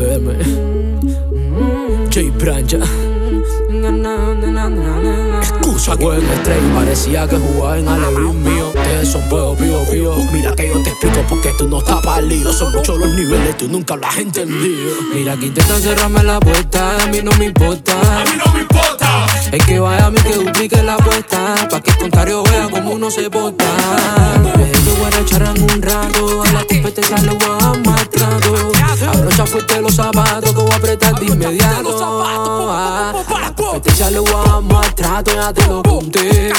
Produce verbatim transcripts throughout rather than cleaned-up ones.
B M, J Brancha. Escucha que en el tren parecía que jugaba en Alevín mío. Ustedes son peo, pío, pío. Mira que yo te explico porque tú no estás pa'l lío. Son muchos los niveles, tú nunca lo has entendido. Mira que intentan cerrarme la puerta, a mí no me importa. A mí no me importa. Es que vaya a mí que duplique la apuesta, pa' que el contrario vea como uno se porta. Desde que voy a echar en un rato, a la competencia le voy a dar maltrato. Abrocha fuerte los zapatos que voy a apretar de inmediato. A la competencia le voy a dar maltrato, ya te lo conté.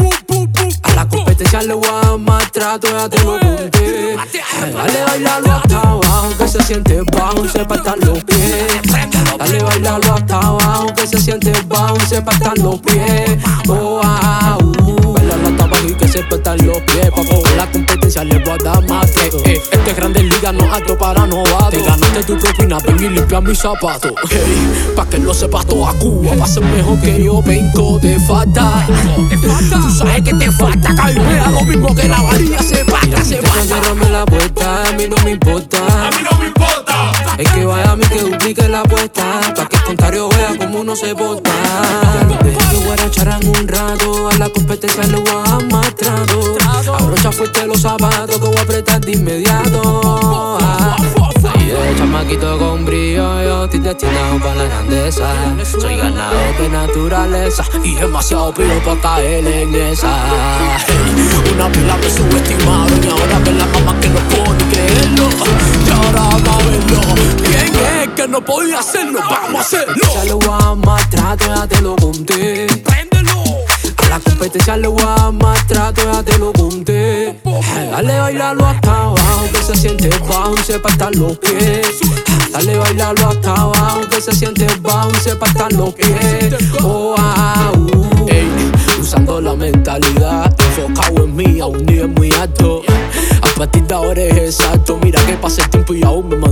A la competencia le voy a dar maltrato, ya te lo conté. Dale, bailalo hasta abajo, que se siente bajo y se partan los pies. Dale, bailalo hasta abajo, que se siente bajo y se partan los pies. Oh, ah, uh. Bailalo hasta abajo y que se partan los pies. Papo, a la competencia le voy a dar más que eh, eh. Este es Grandes Ligas, no alto para novatos. Te ganaste tu propina, ven y limpia mis zapatos. Hey, pa' que lo sepas toda Cuba va a ser mejor que yo, vengo, te falta. Tú sabes que te falta, caimea lo mismo que la varilla se pata, se pata. Cerrarme la puerta, a mí no me importa. A mí no me importa. Es que vaya a mí que duplique la apuesta, pa' que el contrario vea como uno se porta. Desde que voy a echar en un rato, a la competencia le voy a dar maltrato. Abrocha fuerte los zapatos que voy a apretar de inmediato. Y de chamaquito con brillo yo estoy destinado para la grandeza. Soy ganador de naturaleza Y demasiado pilo pa' caer en esa. Hey, una pila me subestimaron y ahora ven la mamá que no puedo ni creerlo. Y ahora vamos a verlo. ¿Quién es que no podía hacerlo? Vamos a hacerlo. Ya le voy a dar maltrato, ya te lo conté. Préndelo. A la competencia le voy a dar maltrato, ya te lo conté. Dale, bailalo hasta abajo, que se siente bajo y se partan los pies. Dale, bailalo hasta abajo, que se siente bajo y se partan los pies. Oh, ah, uh. Ey, usando la mentalidad, enfocado en mí a un nivel muy alto. A partir de ahora es exacto. Mira que pasa el tiempo y aún me mantengo